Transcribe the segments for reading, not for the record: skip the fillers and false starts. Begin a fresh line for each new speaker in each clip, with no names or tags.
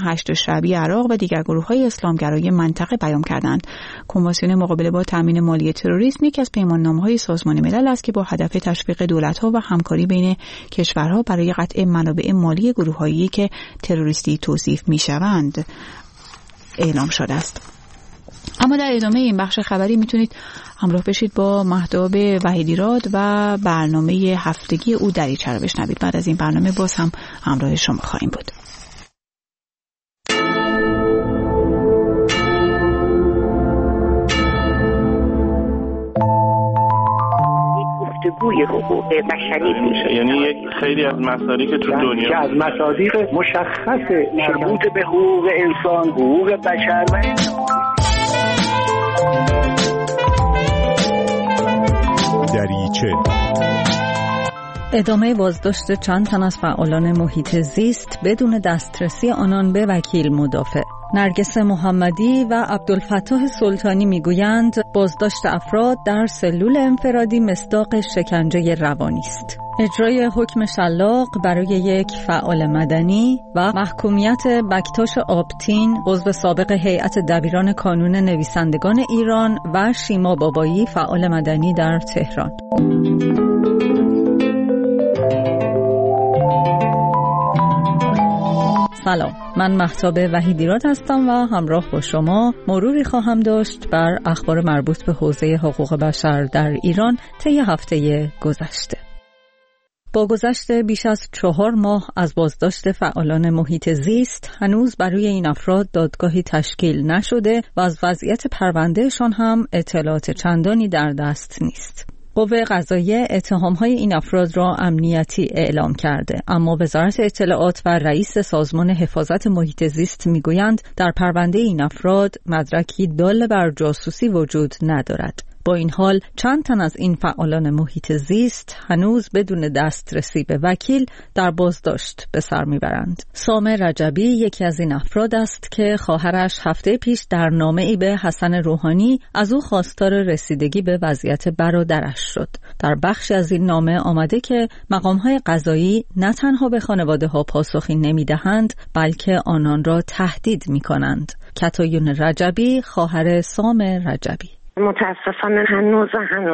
هشت شعبی عراق و دیگر گروه‌های اسلامگرای منطقه بیان کردند. کنوانسیون مقابله با تامین مالی تروریسم یکی از پیماننامه‌های سازمان ملل است که با هدف تشویق دولت‌ها و همکاری بین کشورها برای قطع منابع مالی گروه‌هایی که تروریستی توصیف می‌شوند اعلام شده است. اما در ادامه این بخش خبری میتونید همراه بشید با مهتاب وحیدیراد و برنامه هفتگی او دریچه رو بشنوید. بعد از این برنامه باز هم همراه شما خواهیم بود.
گفتگوی حقوق بشری میشه،
یعنی یک خیلی از مسائلی که تو دنیا
که از مصادیق مشخص مربوط به حقوق انسان، حقوق بشر و
دریچه.
ادامه بازداشت چند تن از فعالان محیط زیست بدون دسترسی آنان به وکیل مدافع. نرگس محمدی و عبدالفتاح سلطانی میگویند بازداشت افراد در سلول انفرادی مصداق شکنجه روانی است. اجرای حکم شلاق برای یک فعال مدنی و محکومیت بکتاش آبتین عضو سابق هیئت دبیران کانون نویسندگان ایران و شیما بابایی فعال مدنی در تهران. سلام، من مهتاب وحیدیراد هستم و همراه با شما مروری خواهم داشت بر اخبار مربوط به حوزه حقوق بشر در ایران طی هفته گذشته. با گذشت بیش از 4 ماه از بازداشت فعالان محیط زیست، هنوز برای این افراد دادگاهی تشکیل نشده و از وضعیت پروندهشان هم اطلاعات چندانی در دست نیست. قوه قضاییه اتهام‌های این افراد را امنیتی اعلام کرده، اما وزارت اطلاعات و رئیس سازمان حفاظت محیط زیست میگویند در پرونده این افراد مدرکی دال بر جاسوسی وجود ندارد. با این حال چند تن از این فعالان محیط زیست هنوز بدون دسترسی به وکیل در بازداشت به سر میبرند. سام رجبی یکی از این افراد است که خواهرش هفته پیش در نامه‌ای به حسن روحانی از او خواستار رسیدگی به وضعیت برادرش شد. در بخشی از این نامه آمده که مقام‌های قضایی نه تنها به خانواده‌ها پاسخی نمی‌دهند بلکه آنان را تهدید می‌کنند. کتایون رجبی خواهر سام رجبی:
متاسفانه هنوز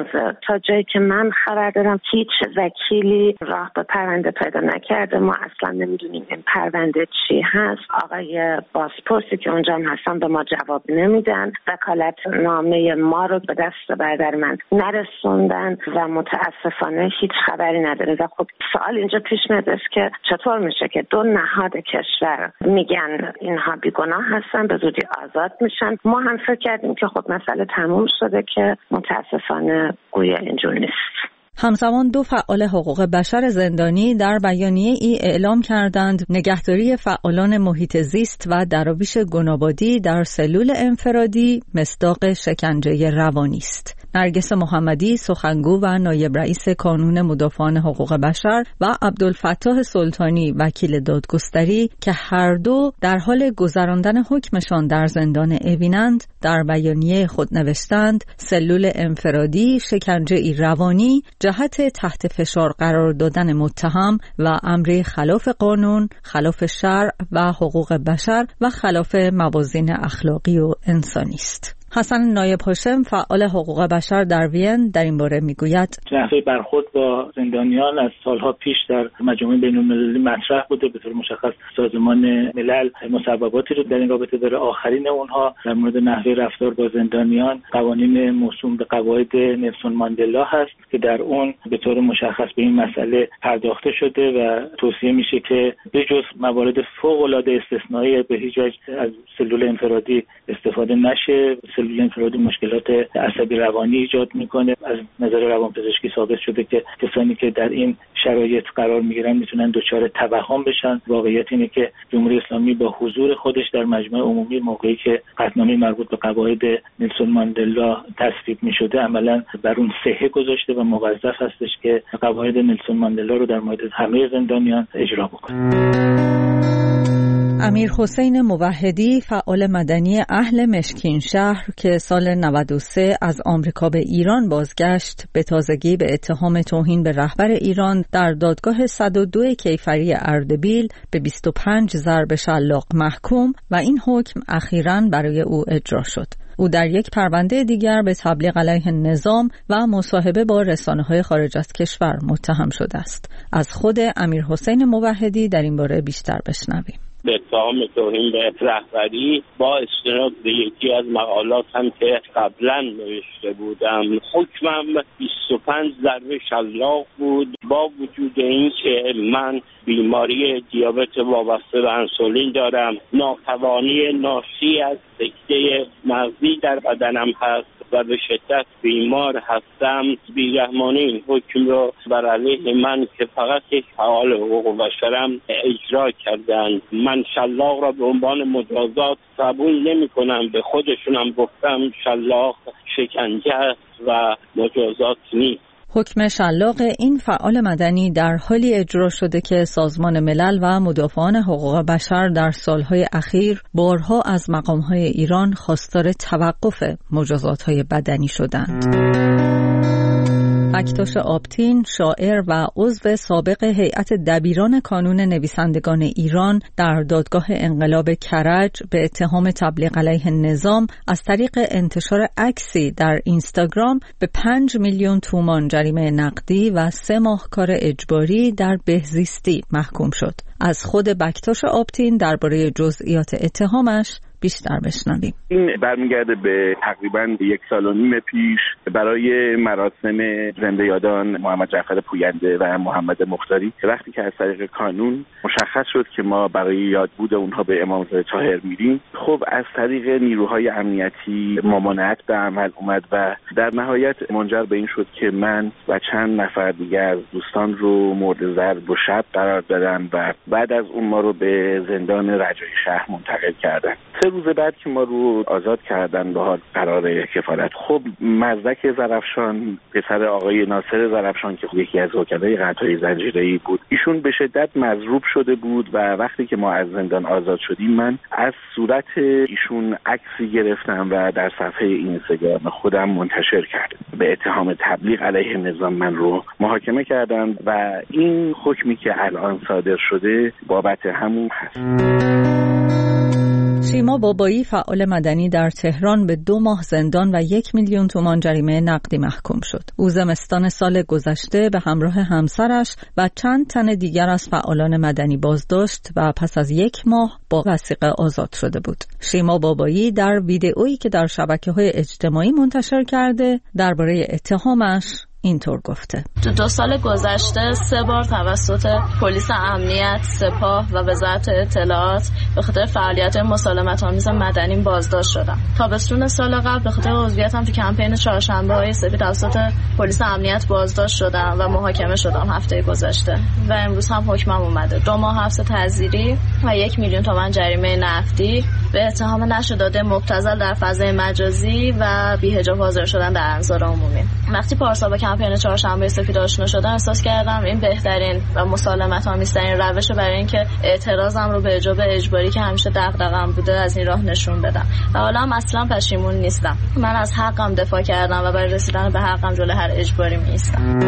تا جایی که من خبر دارم هیچ وکیلی راه به پرونده پیدا نکرده. ما اصلا نمیدونیم این پرونده چی هست. آقای بازپرسی که اونجا هم هستن به ما جواب نمیدن. وکالت نامه ما رو به دست برادر من نرسوندن و متاسفانه هیچ خبری نداره. و خب سوال اینجا پیش میاد که چطور میشه که دو نهاد کشور میگن اینها بیگناه هستن، به زودی آزاد میشن. ما هم فکر کردیم که خب مسئله تموم شده که متاسفانه گویا اینجور نیست.
همزمان دو فعال حقوق بشر زندانی در بیانیه ای اعلام کردند نگهداری فعالان محیط زیست و دراویش گنابادی در سلول انفرادی مصداق شکنجه روانی است. نرگس محمدی سخنگو و نایب رئیس کانون مدافعان حقوق بشر و عبدالفتاح سلطانی وکیل دادگستری که هر دو در حال گذراندن حکمشان در زندان اوینند در بیانیه خود نوشتند سلول انفرادی شکنجه روانی جهت تحت فشار قرار دادن متهم و امری خلاف قانون، خلاف شرع و حقوق بشر و خلاف موازین اخلاقی و انسانی است. حسن نایب هاشم فعال حقوق بشر در وین در این باره میگوید
نحوه برخورد با زندانیان از سالها پیش در مجامع بین‌المللی مطرح بوده. به طور مشخص سازمان ملل مصوباتی رو در این رابطه داره. آخرین اونها در مورد نحوه رفتار با زندانیان قوانین موسوم به قواعد نلسون ماندلا هست که در اون به طور مشخص به این مسئله پرداخته شده و توصیه میشه که به جز موارد فوق‌العاده استثنایی به هیچ وجه از سلول انفرادی استفاده نشه. سلول انفرادی مشکلات عصبی روانی ایجاد میکنه. از نظر روانپزشکی ثابت شده که کسانی که در این شرایط قرار میگیرن میتونن دچار توهم بشن. واقعیت اینه که جمهوری اسلامی با حضور خودش در مجمع عمومی موقعی که قطعنامه مربوط به قواعد نلسون ماندلا تصویب میشده عملا بر اون صحه گذاشته و موظف هستش که قواعد نلسون ماندلا رو در مورد همه زندانیان اجرا بکنه.
امیر حسین موحدی، فعال مدنی اهل مشکین شهر که سال 93 از آمریکا به ایران بازگشت، به تازگی به اتهام توهین به رهبر ایران در دادگاه 102 کیفری اردبیل به 25 ضرب شلاق محکوم و این حکم اخیراً برای او اجرا شد. او در یک پرونده دیگر به تبلیغ علیه نظام و مصاحبه با رسانه‌های خارج از کشور متهم شده است. از خود امیر حسین موحدی در این باره بیشتر بشنویم.
به اتهام توهین به رهبری با استناد به یکی از مقالات هم که قبلا نوشته بودم، حکمم 25 ضرب شلاق بود. با وجود این که من بیماری دیابت وابسته به انسولین دارم، ناتوانی ناشی از سکته مغزی در بدنم هست و به شدت بیمار هستم، بیرحمانه این حکم رو بر علیه من که فقط یک فعال حقوق بشرم اجرا کردند. من شلاق را به عنوان مجازات قبول نمی کنم. به خودشونم گفتم شلاق شکنجه است و مجازات نیست.
حکم شلاق این فعال مدنی در حالی اجرا شده که سازمان ملل و مدافعان حقوق بشر در سالهای اخیر بارها از مقامهای ایران خواستار توقف مجازات‌های بدنی شدند. بکتاش آبتین، شاعر و عضو سابق هیئت دبیران کانون نویسندگان ایران، در دادگاه انقلاب کرج به اتهام تبلیغ علیه نظام از طریق انتشار عکسی در اینستاگرام به 5 میلیون تومان جریمه نقدی و 3 ماه کار اجباری در بهزیستی محکوم شد. از خود بکتاش آبتین درباره جزئیات اتهامش بیشتر بشنویم.
این برمیگرده به تقریباً 1.5 سال پیش برای مراسم زنده یادان محمد جعفر پوینده و محمد مختاری، وقتی که از طریق کانون مشخص شد که ما برای یادبود اونها به امامزاده طاهر میریم، خب از طریق نیروهای امنیتی ممانعت به عمل اومد و در نهایت منجر به این شد که من و چند نفر دیگر از دوستان رو مورد ضرب و شب قرار دادن و بعد از اون ما رو به زندان رجایی شهر منتقل کردن. 3 روز بعد که ما رو آزاد کردن به حال قرار کفارت، خب مزدک زرافشان، پسر آقای ناصر زرافشان که یکی از وکلای قطعی زنجیره‌ای بود، ایشون به شدت مضروب شده بود و وقتی که ما از زندان آزاد شدیم من از صورت ایشون عکسی گرفتم و در صفحه اینستاگرام خودم منتشر کردم. به اتهام تبلیغ علیه نظام من رو محاکمه کردن و این حکمی که الان صادر شده بابت همون هست.
شیما بابایی، فعال مدنی در تهران، به 2 ماه زندان و 1 میلیون تومان جریمه نقدی محکوم شد. او زمستان سال گذشته به همراه همسرش و چند تن دیگر از فعالان مدنی بازداشت و پس از 1 ماه با وثیقه آزاد شده بود. شیما بابایی در ویدئویی که در شبکه‌های اجتماعی منتشر کرده درباره اتهامش اینطور گفته:
تو 2 سال گذشته 3 بار توسط پلیس امنیت، سپاه و وزارت اطلاعات به خاطر فعالیت‌های مسالمت‌آمیز مدنی بازداشت شدم. تابستون سال قبل به خاطر عضویتم تو کمپین چهارشنبه‌های سفید توسط پلیس امنیت بازداشت شدم و محاکمه شدم هفته گذشته و امروز هم حکمم اومده. 2 ماه حبس تعزیری و 1 میلیون تومان جریمه نقدی به اتهام نشر داده مبتذل در فضای مجازی و بی‌حجاب حاضر شدن در انظار عمومی. وقتی پارسال کمپین چهارشنبه سفید آشنا شدم احساس کردم این بهترین و مسالمت‌آمیزترین روشه برای اینکه اعتراضم رو به حجاب اجباری که همیشه دغدغه‌ام بوده از این راه نشون بدم و حالا هم اصلا پشیمون نیستم. من از حقم دفاع کردم و برای رسیدن به حقم جلوی هر اجباری می‌ایستم.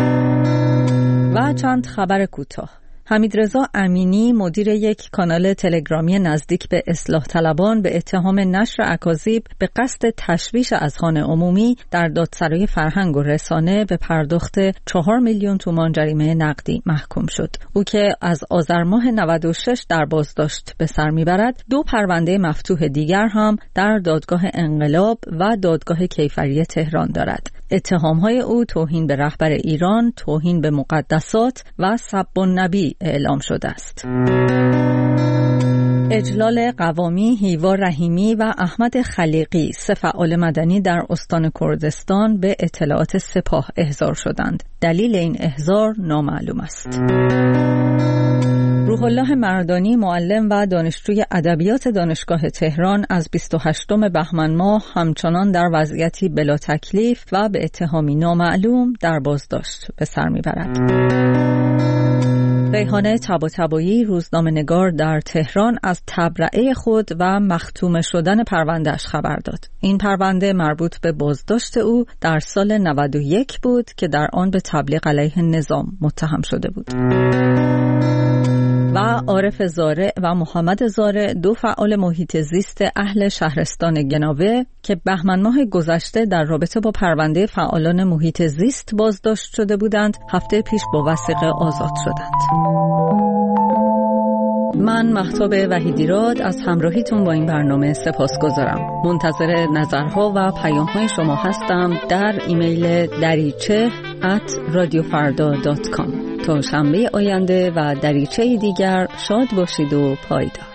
و چند خبر کوتاه. حمیدرضا امینی، مدیر یک کانال تلگرامی نزدیک به اصلاح طلبان، به اتهام نشر اکاذیب به قصد تشویش اذهان عمومی در دادسرای فرهنگ و رسانه به پرداخت 4 میلیون تومان جریمه نقدی محکوم شد. او که از آذر ماه 96 در بازداشت به سر میبرد، 2 پرونده مفتوح دیگر هم در دادگاه انقلاب و دادگاه کیفری تهران دارد. اتهام‌های او توهین به رهبر ایران، توهین به مقدسات و سب النبی اعلام شده است. اجلال قوامی، هیوا رحیمی و احمد خلیقی، 3 فعال مدنی در استان کردستان، به اطلاعات سپاه احضار شدند. دلیل این احضار نامعلوم است. روح الله مردانی، معلم و دانشجوی ادبیات دانشگاه تهران، از 28 بهمن ماه همچنان در وضعیتی بلا تکلیف و به اتهامی نامعلوم در بازداشت به سر میبرد. ریحانه طباطبایی، روزنامه‌نگار در تهران، از تبرئه خود و مختوم شدن پرونده‌اش خبر داد. این پرونده مربوط به بازداشت او در سال 91 بود که در آن به تبلیغ علیه نظام متهم شده بود. و عارف زارع و محمد زارع، دو فعال محیط زیست اهل شهرستان گناوه که بهمن ماه گذشته در رابطه با پرونده فعالان محیط زیست بازداشت شده بودند، هفته پیش با وثیقه آزاد شدند. من مهتاب وحیدیراد از همراهیتون با این برنامه سپاسگزارم. منتظر نظرها و پیام‌های شما هستم در ایمیل dariche@radiofarda.com. تا شنبه آینده و دریچه دیگر شاد باشید و پایدار.